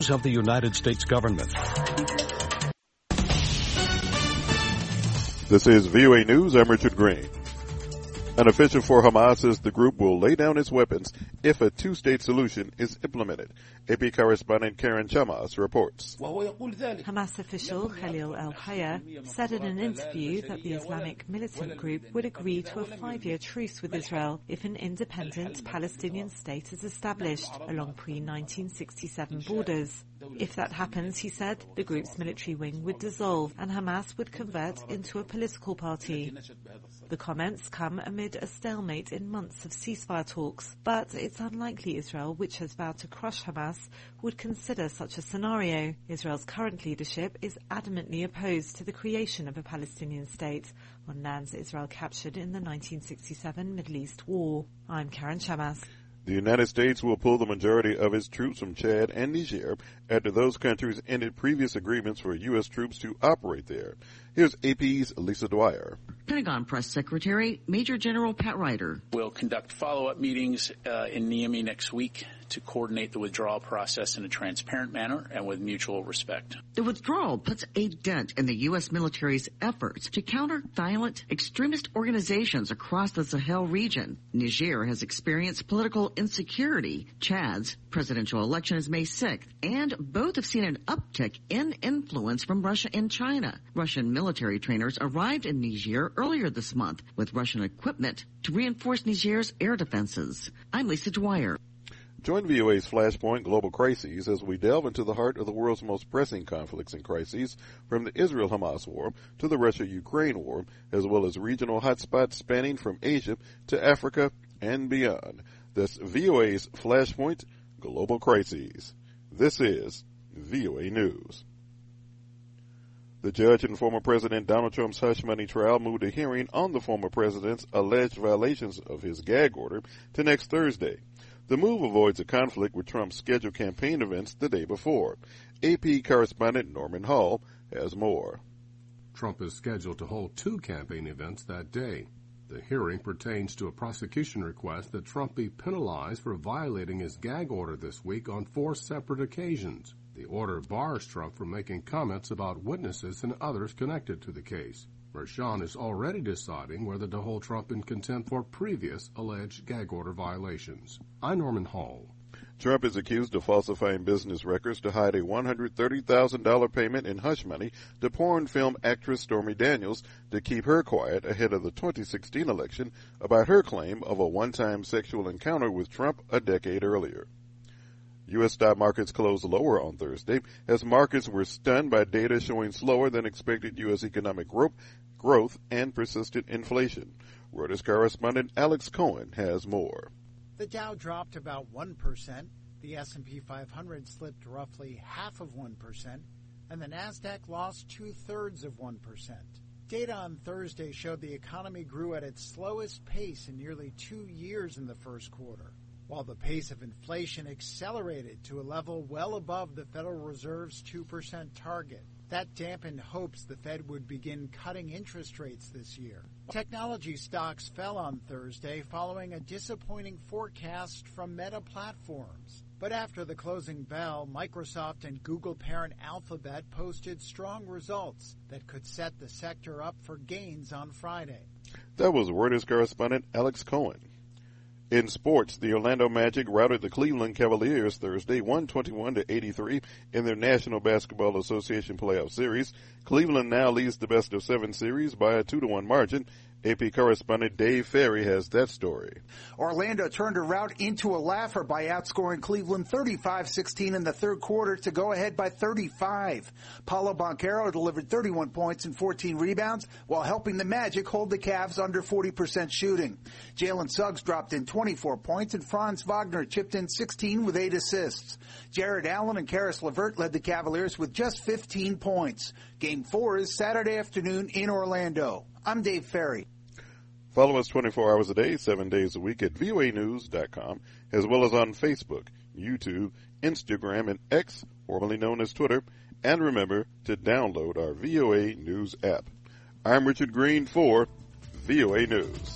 of the United States government. This is VOA News. I'm Richard Green. An official for Hamas says the group will lay down its weapons if a two-state solution is implemented. AP correspondent Karen Chamas reports. Hamas official Khalil al-Hayya said in an interview that the Islamic militant group would agree to a 5-year truce with Israel if an independent Palestinian state is established along pre-1967 borders. If that happens, he said, the group's military wing would dissolve and Hamas would convert into a political party. The comments come amid a stalemate in months of ceasefire talks, but it's unlikely Israel, which has vowed to crush Hamas, would consider such a scenario. Israel's current leadership is adamantly opposed to the creation of a Palestinian state on lands Israel captured in the 1967 Middle East War. I'm Karen Chamas. The United States will pull the majority of its troops from Chad and Niger after those countries ended previous agreements for U.S. troops to operate there. Here's AP's Lisa Dwyer. Pentagon Press Secretary Major General Pat Ryder. We'll conduct follow-up meetings in Niamey next week to coordinate the withdrawal process in a transparent manner and with mutual respect. The withdrawal puts a dent in the U.S. military's efforts to counter violent extremist organizations across the Sahel region. Niger has experienced political insecurity. Chad's presidential election is May 6th, and both have seen an uptick in influence from Russia and China. Russian military trainers arrived in Niger earlier this month with Russian equipment to reinforce Niger's air defenses. I'm Lisa Dwyer. Join VOA's Flashpoint Global Crises as we delve into the heart of the world's most pressing conflicts and crises, from the Israel-Hamas war to the Russia-Ukraine war, as well as regional hotspots spanning from Asia to Africa and beyond. That's VOA's Flashpoint Global Crises. This is VOA News. The judge in former President Donald Trump's hush money trial moved a hearing on the former president's alleged violations of his gag order to next Thursday. The move avoids a conflict with Trump's scheduled campaign events the day before. AP correspondent Norman Hall has more. Trump is scheduled to hold 2 campaign events that day. The hearing pertains to a prosecution request that Trump be penalized for violating his gag order this week on 4 separate occasions. The order bars Trump from making comments about witnesses and others connected to the case. Merchan is already deciding whether to hold Trump in contempt for previous alleged gag order violations. I'm Norman Hall. Trump is accused of falsifying business records to hide a $130,000 payment in hush money to porn film actress Stormy Daniels to keep her quiet ahead of the 2016 election about her claim of a one-time sexual encounter with Trump a decade earlier. U.S. stock markets closed lower on Thursday as markets were stunned by data showing slower than expected U.S. economic growth and persistent inflation. Reuters correspondent Alex Cohen has more. The Dow dropped about 1%, the S&P 500 slipped roughly 0.5%, and the Nasdaq lost 2/3%. Data on Thursday showed the economy grew at its slowest pace in nearly 2 years in the first quarter, while the pace of inflation accelerated to a level well above the Federal Reserve's 2% target. That dampened hopes the Fed would begin cutting interest rates this year. Technology stocks fell on Thursday following a disappointing forecast from Meta Platforms. But after the closing bell, Microsoft and Google parent Alphabet posted strong results that could set the sector up for gains on Friday. That was Reuters correspondent Alex Cohen. In sports, the Orlando Magic routed the Cleveland Cavaliers Thursday 121-83 in their National Basketball Association playoff series. Cleveland now leads the best-of-7 series by a 2-1 margin. AP correspondent Dave Ferry has that story. Orlando turned a rout into a laugher by outscoring Cleveland 35-16 in the third quarter to go ahead by 35. Paolo Banchero delivered 31 points and 14 rebounds while helping the Magic hold the Cavs under 40% shooting. Jalen Suggs dropped in 24 points and Franz Wagner chipped in 16 with 8 assists. Jared Allen and Karis LeVert led the Cavaliers with just 15 points. Game 4 is Saturday afternoon in Orlando. I'm Dave Ferry. Follow us 24 hours a day, 7 days a week at voanews.com, as well as on Facebook, YouTube, Instagram, and X, formerly known as Twitter. And remember to download our VOA News app. I'm Richard Green for VOA News.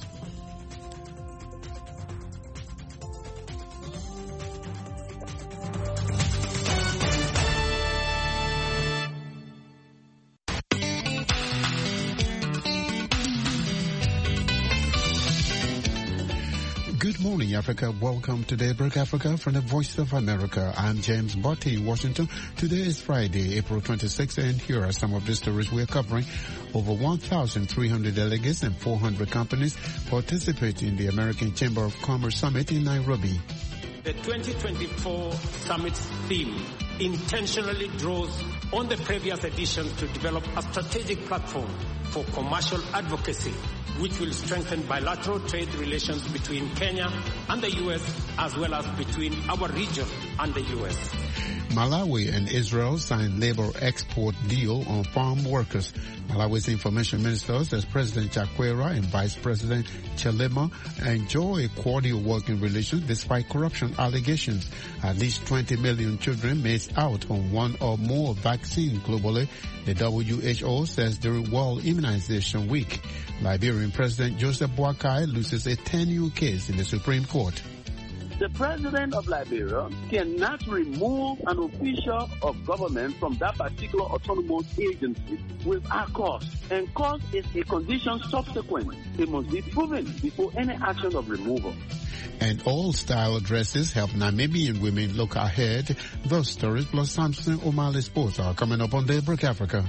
morning, Africa. Welcome to Daybreak Africa from the Voice of America. I'm James Botti in Washington. Today is Friday, April 26th, and here are some of the stories we're covering. Over 1,300 delegates and 400 companies participate in the American Chamber of Commerce Summit in Nairobi. The 2024 summit's theme intentionally draws on the previous editions to develop a strategic platform for commercial advocacy, which will strengthen bilateral trade relations between Kenya and the U.S., as well as between our region and the U.S. Malawi and Israel signed labor export deal on farm workers. Malawi's information minister says President Chakwera and Vice President Chilema enjoy cordial working relations despite corruption allegations. At least 20 million children miss out on one or more vaccines globally, the WHO says during World Immunization Week. Liberian President Joseph Boakai loses a 10-year case in the Supreme Court. The president of Liberia cannot remove an official of government from that particular autonomous agency without cause. And cause is a condition subsequent. It must be proven before any action of removal. And all style dresses help Namibian women look ahead. Those stories plus Samson O'Malley Sports are coming up on Daybreak Africa.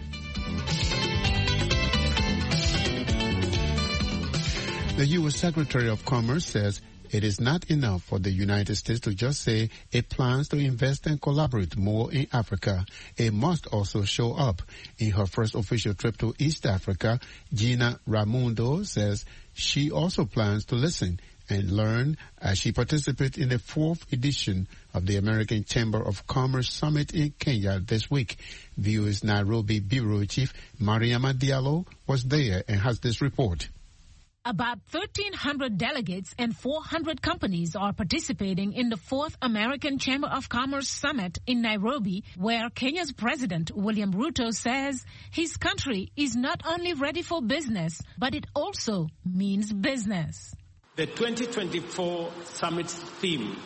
The U.S. Secretary of Commerce says it is not enough for the United States to just say it plans to invest and collaborate more in Africa. It must also show up. In her first official trip to East Africa, Gina Raimondo says she also plans to listen and learn as she participates in the 4th edition of the American Chamber of Commerce Summit in Kenya this week. VOA's Nairobi Bureau Chief Mariama Diallo was there and has this report. About 1,300 delegates and 400 companies are participating in the 4th American Chamber of Commerce Summit in Nairobi, where Kenya's President William Ruto says his country is not only ready for business, but it also means business. The 2024 summit's theme,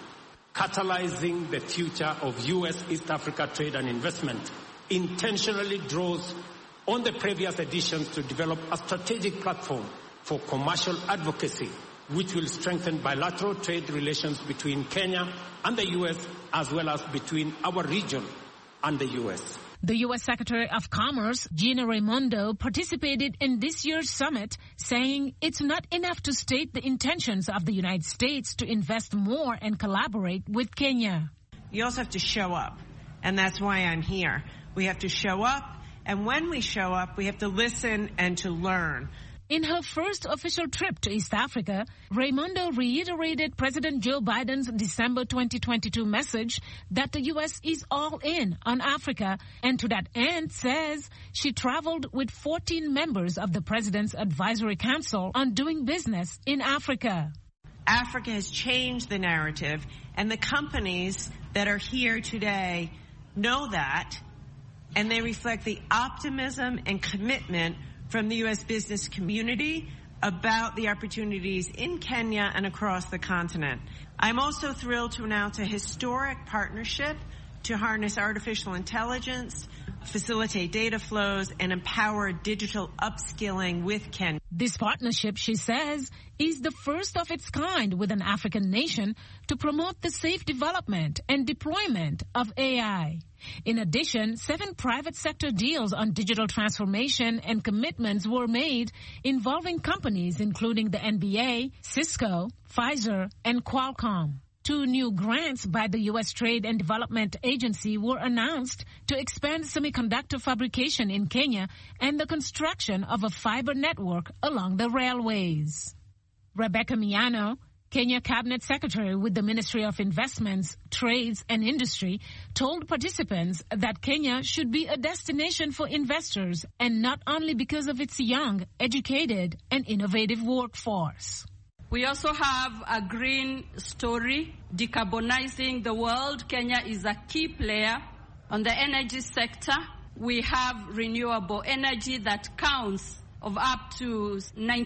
catalyzing the future of U.S.-East Africa trade and investment, intentionally draws on the previous editions to develop a strategic platform for commercial advocacy, which will strengthen bilateral trade relations between Kenya and the U.S., as well as between our region and the U.S. The U.S. Secretary of Commerce, Gina Raimondo, participated in this year's summit, saying it's not enough to state the intentions of the United States to invest more and collaborate with Kenya. You also have to show up, and that's why I'm here. We have to show up, and when we show up, we have to listen and to learn. In her first official trip to East Africa, Raimondo reiterated President Joe Biden's December 2022 message that the U.S. is all in on Africa, and to that end says she traveled with 14 members of the President's Advisory Council on doing business in Africa. Africa has changed the narrative, and the companies that are here today know that, and they reflect the optimism and commitment from the U.S. business community about the opportunities in Kenya and across the continent. I'm also thrilled to announce a historic partnership to harness artificial intelligence, facilitate data flows, and empower digital upskilling with Kenya. This partnership, she says, is the first of its kind with an African nation to promote the safe development and deployment of AI. In addition, 7 private sector deals on digital transformation and commitments were made involving companies including the NBA, Cisco, Pfizer, and Qualcomm. 2 new grants by the U.S. Trade and Development Agency were announced to expand semiconductor fabrication in Kenya and the construction of a fiber network along the railways. Rebecca Miano, Kenya Cabinet Secretary with the Ministry of Investments, Trades and Industry, told participants that Kenya should be a destination for investors, and not only because of its young, educated and innovative workforce. We also have a green story, decarbonizing the world. Kenya is a key player on the energy sector. We have renewable energy that counts of up to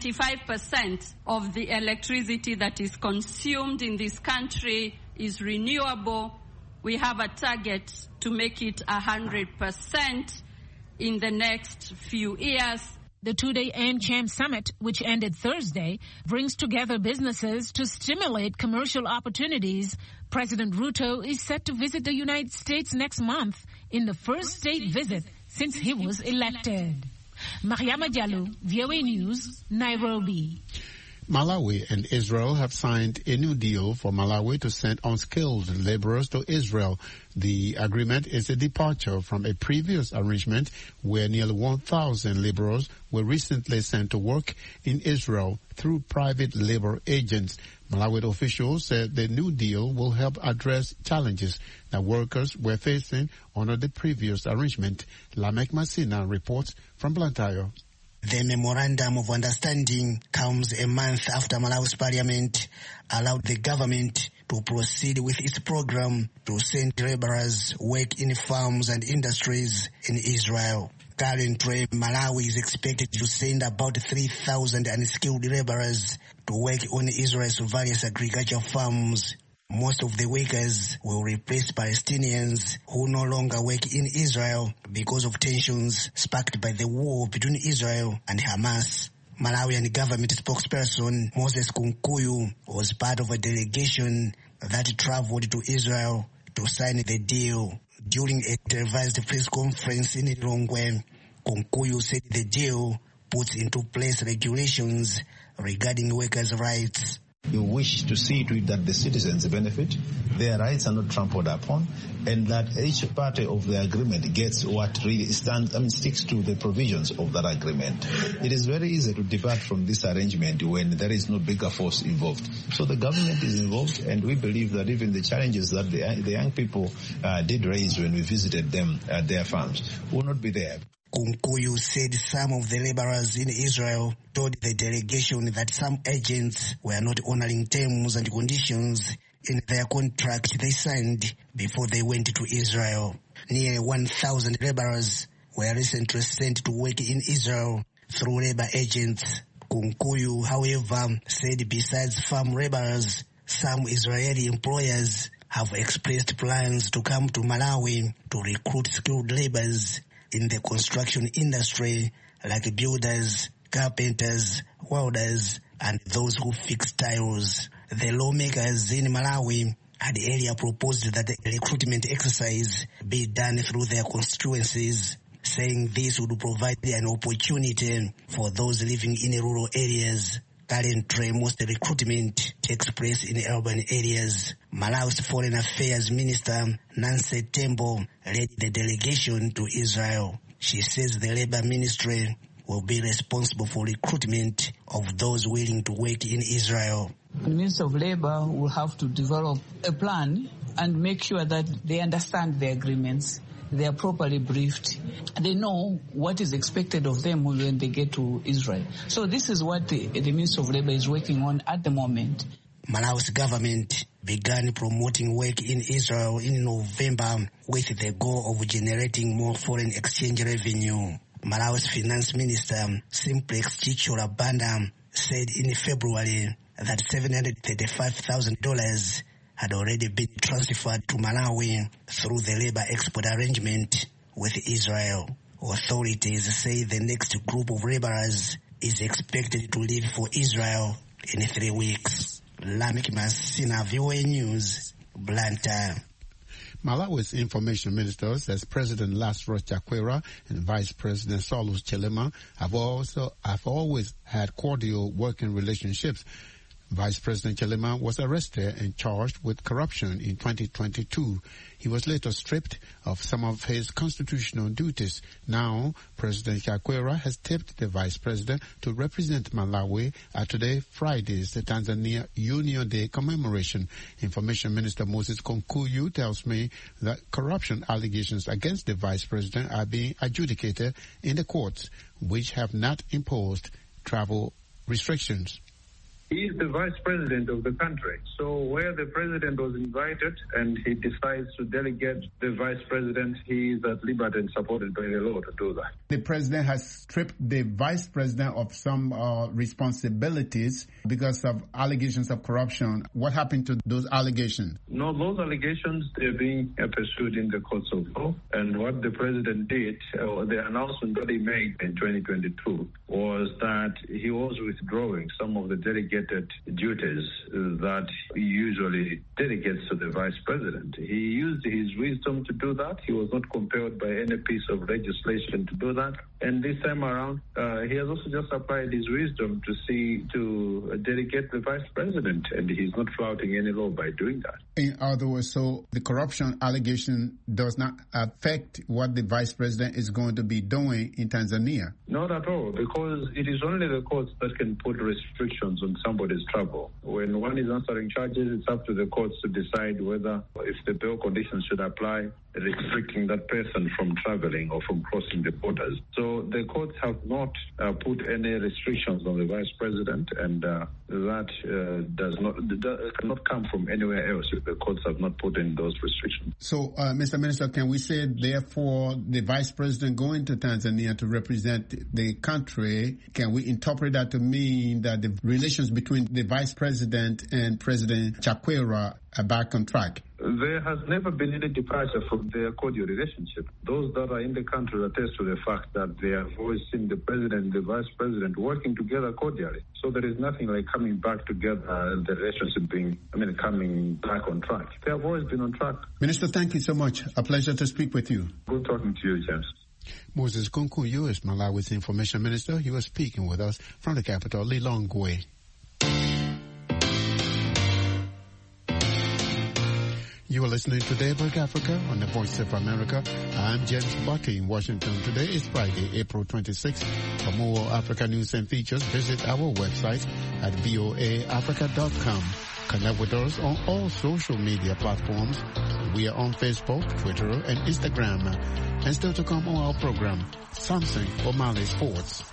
95% of the electricity that is consumed in this country is renewable. We have a target to make it 100% in the next few years. The two-day AmCham Summit, which ended Thursday, brings together businesses to stimulate commercial opportunities. President Ruto is set to visit the United States next month in the first state visit since he was elected. Mariama Diallo, VOA News, Nairobi. Malawi and Israel have signed a new deal for Malawi to send unskilled laborers to Israel. The agreement is a departure from a previous arrangement where nearly 1,000 laborers were recently sent to work in Israel through private labor agents. Malawi officials said the new deal will help address challenges that workers were facing under the previous arrangement. Lamek Masina reports from Blantyre. The memorandum of understanding comes a month after Malawi's parliament allowed the government to proceed with its program to send laborers work in farms and industries in Israel. Currently, Malawi is expected to send about 3,000 unskilled laborers to work on Israel's various agricultural farms. Most of the workers will replace Palestinians who no longer work in Israel because of tensions sparked by the war between Israel and Hamas. Malawian government spokesperson Moses Kunkuyu was part of a delegation that traveled to Israel to sign the deal. During a televised press conference in Lilongwe, Kunkuyu said the deal puts into place regulations regarding workers' rights. You wish to see to it that the citizens benefit, their rights are not trampled upon, and that each party of the agreement gets what really sticks to the provisions of that agreement. It is very easy to depart from this arrangement when there is no bigger force involved. So the government is involved, and we believe that even the challenges that the young people did raise when we visited them at their farms will not be there. Kunkuyu said some of the laborers in Israel told the delegation that some agents were not honoring terms and conditions in their contract they signed before they went to Israel. Nearly 1,000 laborers were recently sent to work in Israel through labor agents. Kunkuyu, however, said besides farm laborers, some Israeli employers have expressed plans to come to Malawi to recruit skilled laborers in the construction industry, like builders, carpenters, welders, and those who fix tiles. The lawmakers in Malawi had earlier proposed that the recruitment exercise be done through their constituencies, saying this would provide an opportunity for those living in rural areas. Currently, most recruitment takes place in urban areas. Malawi's Foreign Affairs Minister, Nancy Tembo, led the delegation to Israel. She says the Labor Ministry will be responsible for recruitment of those willing to work in Israel. The Minister of Labor will have to develop a plan and make sure that they understand the agreements. They are properly briefed. They know what is expected of them when they get to Israel. So this is what the Minister of Labor is working on at the moment. Malawi's government began promoting work in Israel in November with the goal of generating more foreign exchange revenue. Malawi's Finance Minister, Simplex Chichola Banda, said in February that $735,000 had already been transferred to Malawi through the labor export arrangement with Israel. Authorities say the next group of laborers is expected to leave for Israel in 3 weeks. Lamek Masina, VOA News, Blantyre. Malawi's information minister says President Lazarus Chakwera and Vice President Saulus Chilema have always had cordial working relationships. Vice President Chilema was arrested and charged with corruption in 2022. He was later stripped of some of his constitutional duties. Now, President Chakwera has tipped the Vice President to represent Malawi at today, Friday's Tanzania Union Day commemoration. Information Minister Moses Kunkuyu tells me that corruption allegations against the Vice President are being adjudicated in the courts, which have not imposed travel restrictions. He is the vice president of the country. So where the president was invited and he decides to delegate the vice president, he is at liberty and supported by the law to do that. The president has stripped the vice president of some responsibilities because of allegations of corruption. What happened to those allegations? No, those allegations, they're being pursued in the courts of law. And what the president did, the announcement that he made in 2022, was that he was withdrawing some of the delegated duties that he usually delegates to the vice president. He used his wisdom to do that. He was not compelled by any piece of legislation to do that. And this time around, he has also just applied his wisdom to delegate the vice president, and he's not flouting any law by doing that. In other words, so the corruption allegation does not affect what the vice president is going to be doing in Tanzania? Not at all, because it is only the courts that can put restrictions on somebody's travel. When one is answering charges, it's up to the courts to decide whether, if the bail conditions should apply, restricting that person from traveling or from crossing the borders. So the courts have not put any restrictions on the vice president, and that cannot come from anywhere else if the courts have not put in those restrictions. So, Mr. Minister, can we say, therefore, the vice president going to Tanzania to represent the country, can we interpret that to mean that the relations between the vice president and President Chakwera are back on track? There has never been any departure from their cordial relationship. Those that are in the country attest to the fact that they have always seen the president and the vice president working together cordially. So there is nothing like coming back together and the relationship coming back on track. They have always been on track. Minister, thank you so much. A pleasure to speak with you. Good talking to you, James. Moses Kunkuyu is Malawi's information minister. He was speaking with us from the capital, Lilongwe. You are listening to Daybreak Africa on the Voice of America. I'm James Bucky in Washington. Today is Friday, April 26th. For more Africa news and features, visit our website at voaafrica.com. Connect with us on all social media platforms. We are on Facebook, Twitter, and Instagram. And still to come on our program, Samson O'Malley Sports.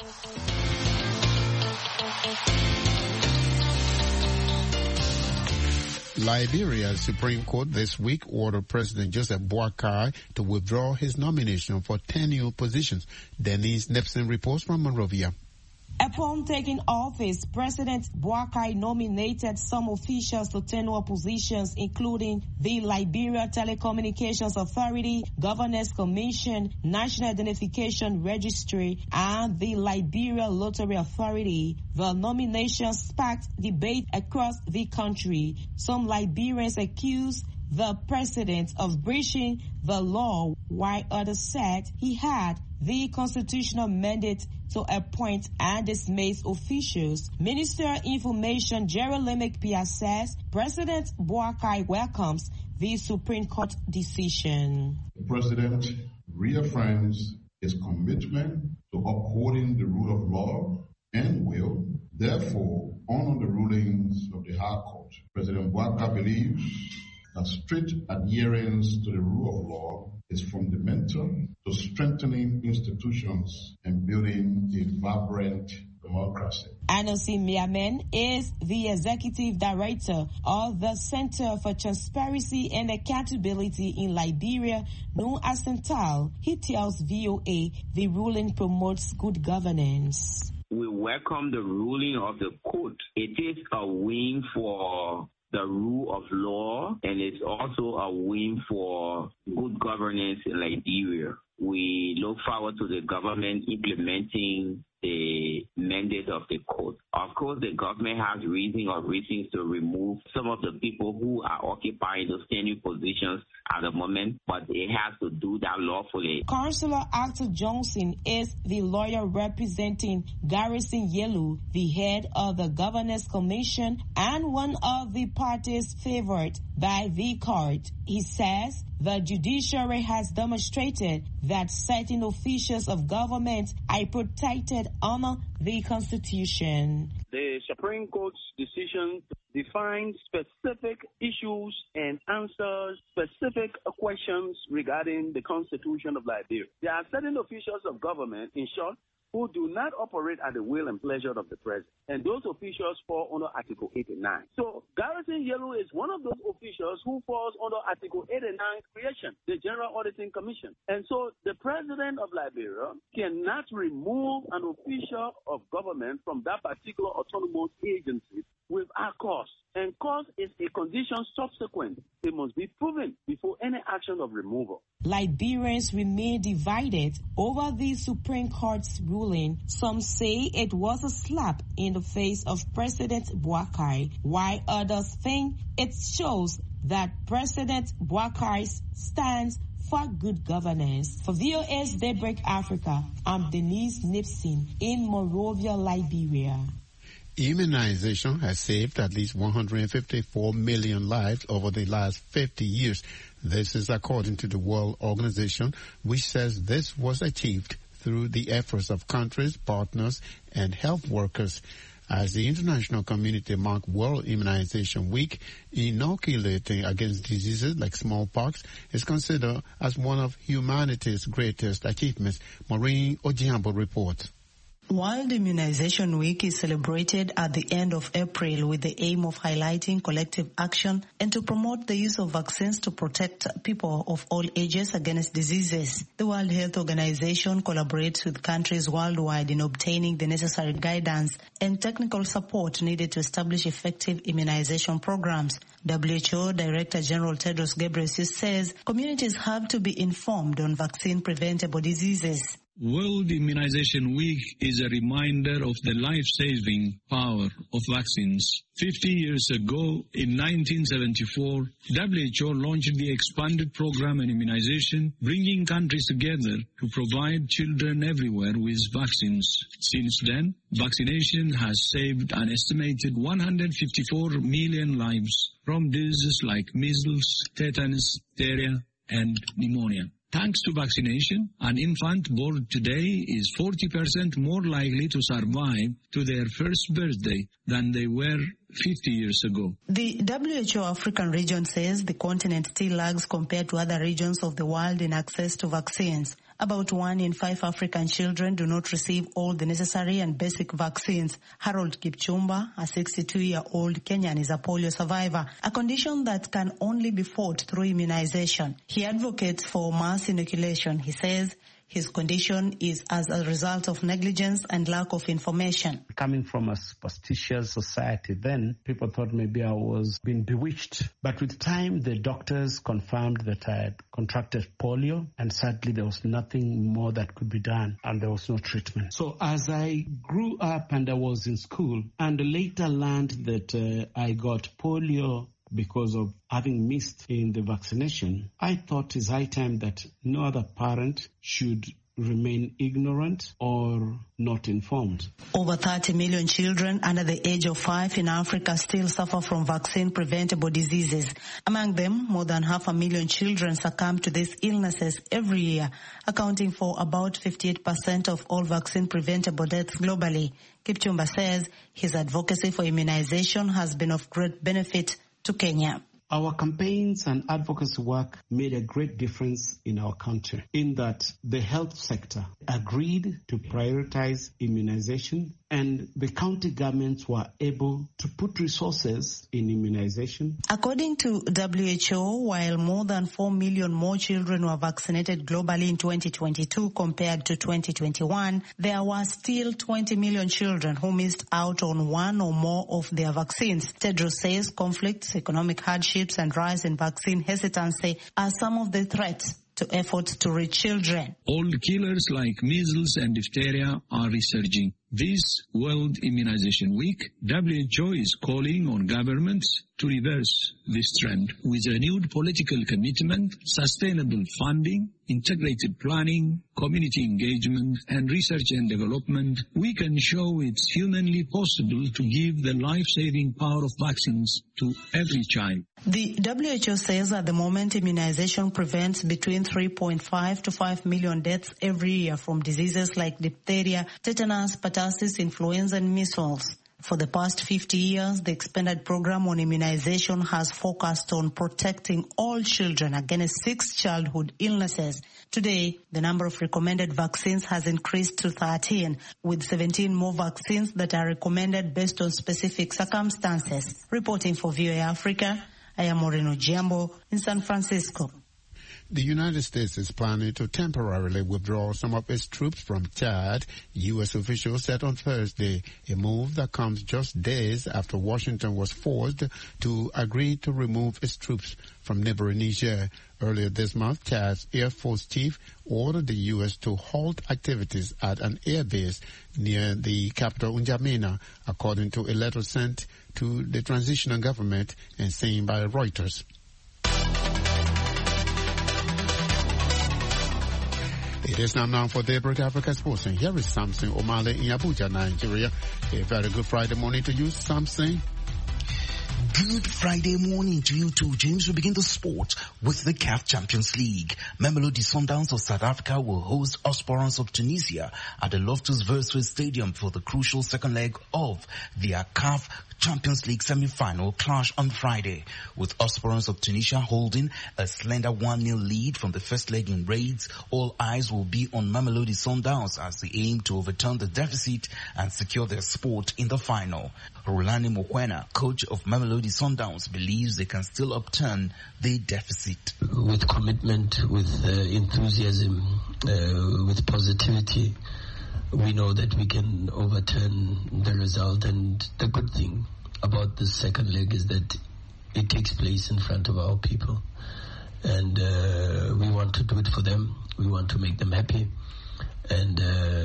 Liberia's Supreme Court this week ordered President Joseph Boakai to withdraw his nomination for 10 new positions. Denise Nipson reports from Monrovia. Upon taking office, President Boakai nominated some officials to tenure positions, including the Liberia Telecommunications Authority, Governors Commission, National Identification Registry, and the Liberia Lottery Authority. The nominations sparked debate across the country. Some Liberians accused the president of breaching the law, while others said he had the constitutional mandate to appoint and dismiss officials. Minister of Information Jeremy Pia says President Boakai welcomes the Supreme Court decision. The President reaffirms his commitment to upholding the rule of law and will therefore honor the rulings of the High Court. President Boakai believes that strict adherence to the rule of law is fundamental to strengthening institutions and building a vibrant democracy. Anosi Miamen is the executive director of the Center for Transparency and Accountability in Liberia, known as CENTAL. He tells VOA the ruling promotes good governance. We welcome the ruling of the court. It is a win for the rule of law, and it's also a win for good governance in Liberia. We look forward to the government implementing the mandate of the court. Of course, the government has reasons to remove some of the people who are occupying those standing positions at the moment, but it has to do that lawfully. Councillor Arthur Johnson is the lawyer representing Garrison Yelu, the head of the Governors Commission and one of the parties favored by the court. He says the judiciary has demonstrated that certain officials of government are protected under the Constitution. The Supreme Court's decision defines specific issues and answers specific questions regarding the Constitution of Liberia. There are certain officials of government, in short, who do not operate at the will and pleasure of the president. And those officials fall under Article 89. So Garrison Yellow is one of those officials who falls under Article 89 creation, the General Auditing Commission. And so the president of Liberia cannot remove an official of government from that particular autonomous agency without cause. And cause is a condition subsequent. It must be proven before any action of removal. Liberians remain divided over the Supreme Court's ruling. Some say it was a slap in the face of President Boakai, while others think it shows that President Boakai stands for good governance. For VOA's Daybreak Africa, I'm Denise Nipson in Monrovia, Liberia. Immunization has saved at least 154 million lives over the last 50 years. This is according to the World Organization, which says this was achieved through the efforts of countries, partners, and health workers. As the international community marked World Immunization Week, inoculating against diseases like smallpox is considered as one of humanity's greatest achievements. Maureen Ojiambo reports. World Immunization Week is celebrated at the end of April with the aim of highlighting collective action and to promote the use of vaccines to protect people of all ages against diseases. The World Health Organization collaborates with countries worldwide in obtaining the necessary guidance and technical support needed to establish effective immunization programs. WHO Director General Tedros Ghebreyesus says communities have to be informed on vaccine-preventable diseases. World Immunization Week is a reminder of the life-saving power of vaccines. 50 years ago, in 1974, WHO launched the expanded program on immunization, bringing countries together to provide children everywhere with vaccines. Since then, vaccination has saved an estimated 154 million lives from diseases like measles, tetanus, diphtheria, and pneumonia. Thanks to vaccination, an infant born today is 40% more likely to survive to their first birthday than they were 50 years ago. The WHO African region says the continent still lags compared to other regions of the world in access to vaccines. About 1 in 5 African children do not receive all the necessary and basic vaccines. Harold Kipchumba, a 62-year-old Kenyan, is a polio survivor, a condition that can only be fought through immunization. He advocates for mass inoculation. He says his condition is as a result of negligence and lack of information. Coming from a superstitious society then, people thought maybe I was being bewitched. But with time, the doctors confirmed that I had contracted polio, and sadly there was nothing more that could be done, and there was no treatment. So as I grew up and I was in school, and later learned that I got polio because of having missed in the vaccination, I thought it's high time that no other parent should remain ignorant or not informed. Over 30 million children under the age of 5 in Africa still suffer from vaccine-preventable diseases. Among them, more than 500,000 children succumb to these illnesses every year, accounting for about 58% of all vaccine-preventable deaths globally. Kipchumba says his advocacy for immunization has been of great benefit to Kenya. Our campaigns and advocacy work made a great difference in our country in that the health sector agreed to prioritize immunization, and the county governments were able to put resources in immunization. According to WHO, while more than 4 million more children were vaccinated globally in 2022 compared to 2021, there were still 20 million children who missed out on one or more of their vaccines. Tedros says conflicts, economic hardships, and rise in vaccine hesitancy are some of the threats to efforts to reach children. Old killers like measles and diphtheria are resurging. This World Immunization Week, WHO is calling on governments to reverse this trend with renewed political commitment, sustainable funding, integrated planning, community engagement, and research and development. We can show it's humanly possible to give the life-saving power of vaccines to every child. The WHO says at the moment immunization prevents between 3.5 to 5 million deaths every year from diseases like diphtheria, tetanus, pertussis, influenza, and measles. For the past 50 years, the expanded program on immunization has focused on protecting all children against 6 childhood illnesses. Today, the number of recommended vaccines has increased to 13, with 17 more vaccines that are recommended based on specific circumstances. Reporting for VOA Africa, I am Moreno Giambo in San Francisco. The United States is planning to temporarily withdraw some of its troops from Chad, U.S. officials said on Thursday, a move that comes just days after Washington was forced to agree to remove its troops from neighboring Niger. Earlier this month, Chad's Air Force chief ordered the U.S. to halt activities at an air base near the capital N'Djamena, according to a letter sent to the transitional government and seen by Reuters. It is now for Daybreak Africa Sports, and here is Samson Omale in Abuja, Nigeria. A very good Friday morning to you, Samson. Good Friday morning to you too, James. We begin the sport with the CAF Champions League. Mamelodi Sundowns of South Africa will host Esperance of Tunisia at the Loftus Versfeld Stadium for the crucial second leg of their CAF Champions League semi-final clash on Friday, with Esperance of Tunisia holding a slender 1-0 lead from the first leg in raids. All eyes will be on Mamelodi Sundowns as they aim to overturn the deficit and secure their spot in the final. Rolani Mokwena, coach of Mamelodi Sundowns, believes they can still upturn the deficit. With commitment, with enthusiasm, with positivity, we know that we can overturn the result, and the good thing about the second leg is that it takes place in front of our people, and we want to do it for them. We want to make them happy, and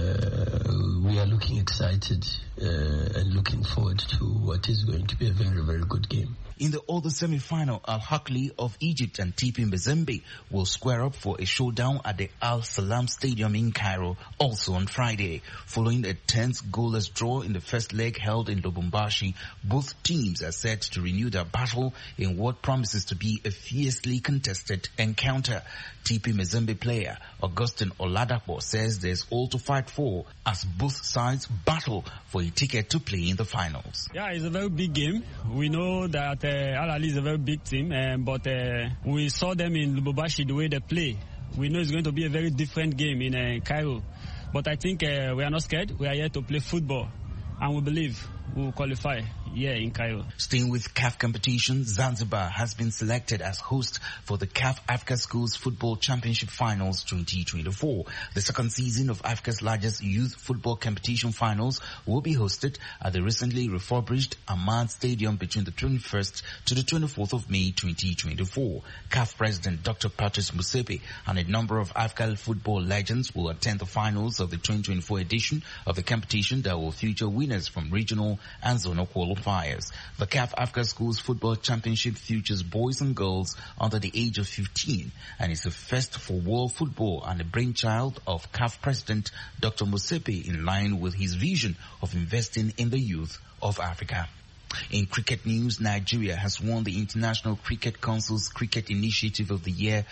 we are looking excited and looking forward to what is going to be a very, very good game. In the other semi-final, Al Ahly of Egypt and TP Mazembe will square up for a showdown at the Al Salam Stadium in Cairo, also on Friday. Following a tense goalless draw in the first leg held in Lubumbashi, both teams are set to renew their battle in what promises to be a fiercely contested encounter. TP Mazembe player Augustin Oladapo says there's all to fight for as both sides battle for a ticket to play in the finals. Yeah, it's a very big game. We know that Al Ahly is a very big team, but we saw them in Lubumbashi, the way they play. We know it's going to be a very different game in Cairo. But I think we are not scared. We are here to play football, and we believe we will qualify here in Cairo. Staying with CAF competition, Zanzibar has been selected as host for the CAF Africa Schools Football Championship Finals 2024. The second season of Africa's largest youth football competition finals will be hosted at the recently refurbished Ahmad Stadium between the 21st to the 24th of May 2024. CAF President Dr. Patrice Motsepe and a number of African football legends will attend the finals of the 2024 edition of the competition that will feature winners from regional and zonal qualifiers. The CAF Africa Schools Football Championship features boys and girls under the age of 15 and is a first for world football and a brainchild of CAF President Dr. Motsepe, in line with his vision of investing in the youth of Africa. In cricket news, Nigeria has won the International Cricket Council's Cricket Initiative of the Year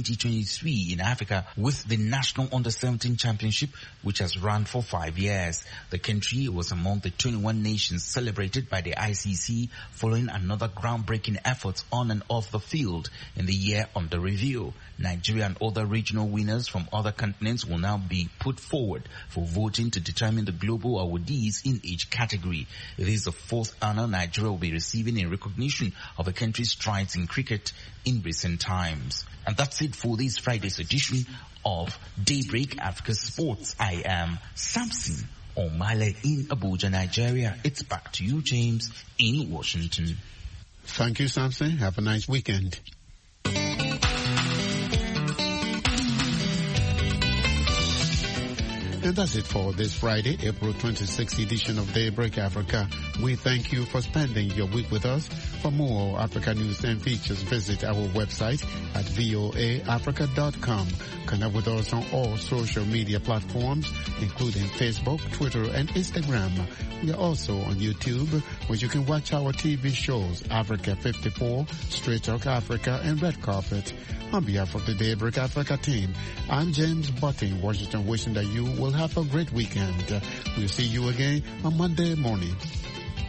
2023 in Africa with the National Under-17 Championship, which has run for 5 years. The country was among the 21 nations celebrated by the ICC following another groundbreaking effort on and off the field in the year under review. Nigeria and other regional winners from other continents will now be put forward for voting to determine the global awardees in each category. It is the fourth honor Nigeria will be receiving in recognition of the country's strides in cricket in recent times. And that's it for this Friday's edition of Daybreak Africa Sports. I am Samson Omale in Abuja, Nigeria. It's back to you, James, in Washington. Thank you, Samson. Have a nice weekend. And that's it for this Friday, April 26th edition of Daybreak Africa. We thank you for spending your week with us. For more Africa news and features, visit our website at voaafrica.com. Connect with us on all social media platforms, including Facebook, Twitter, and Instagram. We are also on YouTube, where you can watch our TV shows, Africa 54, Straight Talk Africa, and Red Carpet. On behalf of the Daybreak Africa team, I'm James Button, Washington, wishing that you will have a great weekend. We'll see you again on Monday morning.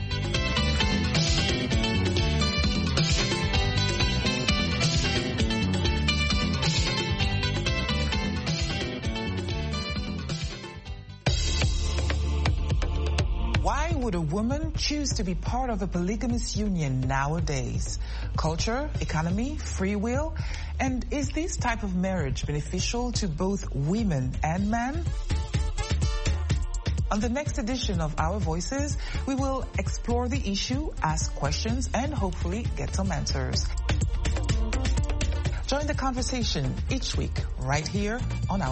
would a woman choose to be part of a polygamous union nowadays? Culture, economy, free will? And is this type of marriage beneficial to both women and men? On the next edition of Our Voices, we will explore the issue, ask questions, and hopefully get some answers. Join the conversation each week right here on Our